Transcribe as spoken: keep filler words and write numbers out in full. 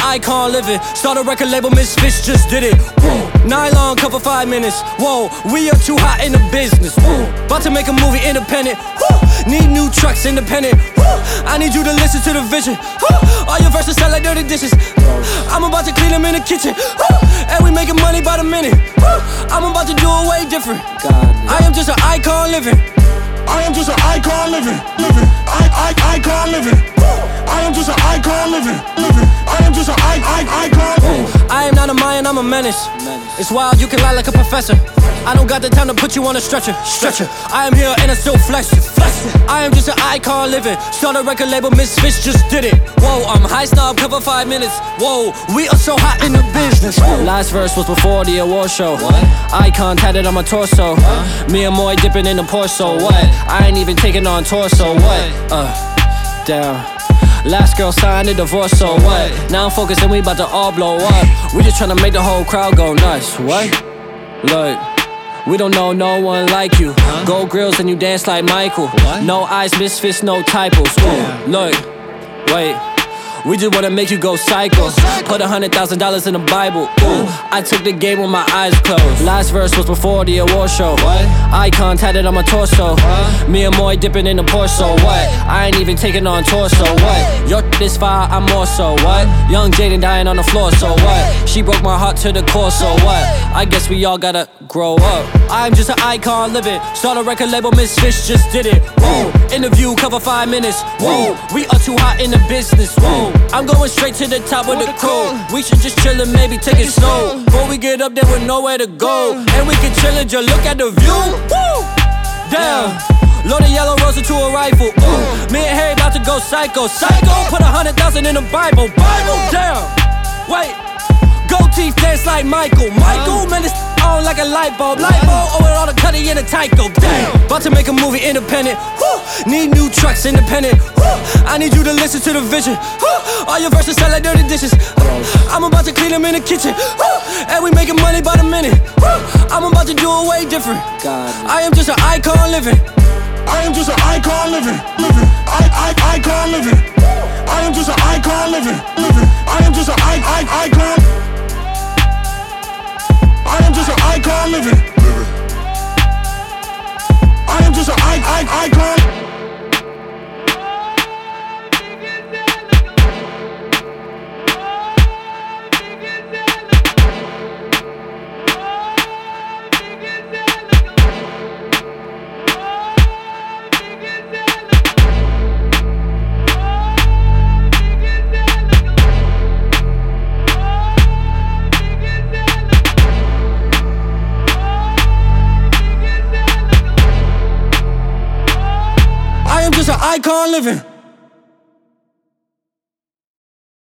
icon living. Start a record label, Misfits just did it. Whoa. Nylon cover five minutes. Whoa, we are too hot in the business. Whoa. About to make a movie independent. Whoa. Need new trucks independent. Whoa. I need you to listen to the vision. Whoa. All your verses sound like dirty dishes. I'm about to clean them in the kitchen. Whoa. And we making money by the minute. Whoa. I'm about to do it way different. I am just an icon living. I am just an icon living, living, I, I, icon living. I am just an icon living, living. I am just an I, I, icon. Ooh. I am not a Mayan, I'm a menace. It's wild, you can lie like a professor. I don't got the time to put you on a stretcher, stretcher. I am here and I still flex it, flex it. I am just an icon living. Start a record label, Misfits just did it. Whoa, I'm high snob, cover five minutes. Whoa, we are so hot in the business. Whoa. Last verse was before the award show. What? Icon tatted on my torso. Huh? Me and Moy dipping in the Porso. What? I ain't even taking on torso. What? Uh, damn. Last girl signed a divorce, so what? Now I'm focused and we about to all blow up. We just tryna make the whole crowd go nuts. What? Look, we don't know no one like you. Huh? Gold grills and you dance like Michael. What? No eyes, Misfits, no typos. Ooh, look, wait. We just wanna make you go psycho. Put a hundred thousand dollars in the Bible. Ooh, I took the game with my eyes closed. Last verse was before the award show. What? Icon tatted on my torso. Huh? Me and Moy dipping in the Porso. What? I ain't even taking on torso. What? Your this fire, I'm more so. What? Young Jaden dying on the floor. So what? She broke my heart to the core. So what? I guess we all gotta grow up. I'm just an icon living. Start a record label, Misfits just did it. Whoa. Interview cover five minutes. Whoa. We are too hot in the business. Whoa. I'm going straight to the top of the cold. We should just chill and maybe take it slow. Before we get up there with nowhere to go. And we can chill and just look at the view. Woo! Damn. Load a yellow rose into a rifle. Ooh. Me and Harry about to go psycho. Psycho. Put a hundred thousand in the Bible. Bible. Damn. Wait. Gold teeth dance like Michael. Michael, man, it's on like a light bulb. Light bulb, oh, with all the cutty in a Tyco. Damn. About to make a movie independent. Woo. Need new trucks independent. Woo. I need you to listen to the vision. Woo. All your verses sound like dirty dishes. I'm about to clean them in the kitchen. Woo. And we making money by the minute. Woo. I'm about to do it way different. I am just an icon living. I am just an icon living, living. I, I, icon living. I am just an icon living, living. I am just an I, I, icon. I am just an icon living, living. I am just an I, I, icon. Icon living.